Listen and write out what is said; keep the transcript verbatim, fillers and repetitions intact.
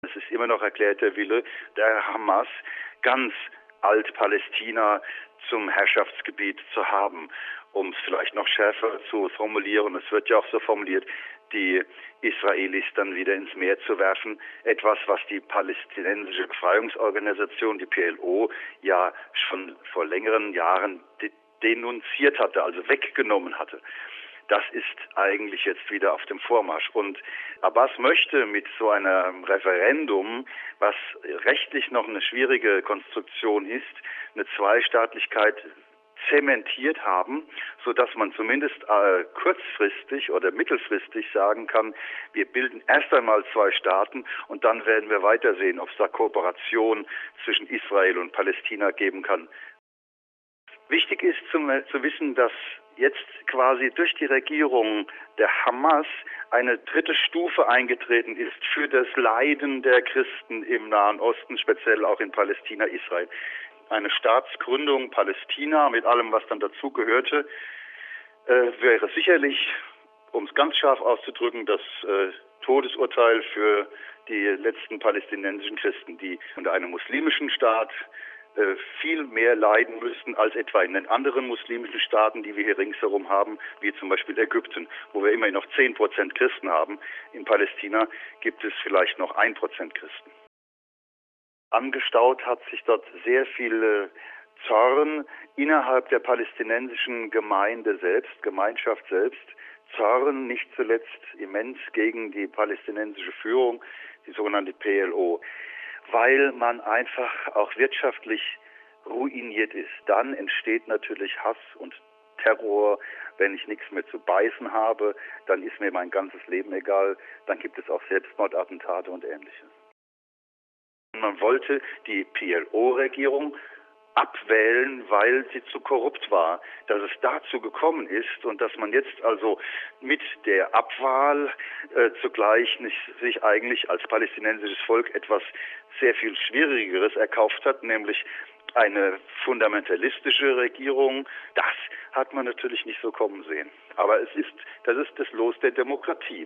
Es ist immer noch erklärt der Wille der Hamas, ganz Alt-Palästina zum Herrschaftsgebiet zu haben. Um es vielleicht noch schärfer zu formulieren, es wird ja auch so formuliert, die Israelis dann wieder ins Meer zu werfen. Etwas, was die palästinensische Befreiungsorganisation, die P L O, ja schon vor längeren Jahren de- denunziert hatte, also weggenommen hatte. Das ist eigentlich jetzt wieder auf dem Vormarsch. Und Abbas möchte mit so einem Referendum, was rechtlich noch eine schwierige Konstruktion ist, eine Zweistaatlichkeit zementiert haben, so dass man zumindest äh, kurzfristig oder mittelfristig sagen kann, wir bilden erst einmal zwei Staaten und dann werden wir weitersehen, ob es da Kooperation zwischen Israel und Palästina geben kann. Wichtig ist zum, zu wissen, dass jetzt quasi durch die Regierung der Hamas eine dritte Stufe eingetreten ist für das Leiden der Christen im Nahen Osten, speziell auch in Palästina, Israel. Eine Staatsgründung Palästina mit allem, was dann dazu gehörte, äh, wäre sicherlich, um es ganz scharf auszudrücken, das äh, Todesurteil für die letzten palästinensischen Christen, die unter einem muslimischen Staat äh, viel mehr leiden müssten als etwa in den anderen muslimischen Staaten, die wir hier ringsherum haben, wie zum Beispiel Ägypten, wo wir immerhin noch zehn Prozent Christen haben. In Palästina gibt es vielleicht noch ein Prozent Christen. Angestaut hat sich dort sehr viel Zorn innerhalb der palästinensischen Gemeinde selbst, Gemeinschaft selbst. Zorn nicht zuletzt immens gegen die palästinensische Führung, die sogenannte P L O, weil man einfach auch wirtschaftlich ruiniert ist. Dann entsteht natürlich Hass und Terror. Wenn ich nichts mehr zu beißen habe, dann ist mir mein ganzes Leben egal. Dann gibt es auch Selbstmordattentate und Ähnliches. Man wollte die P L O-Regierung abwählen, weil sie zu korrupt war. Dass es dazu gekommen ist und dass man jetzt also mit der Abwahl äh, zugleich nicht, sich eigentlich als palästinensisches Volk etwas sehr viel Schwierigeres erkauft hat, nämlich eine fundamentalistische Regierung, das hat man natürlich nicht so kommen sehen. Aber es ist, das ist das Los der Demokratie.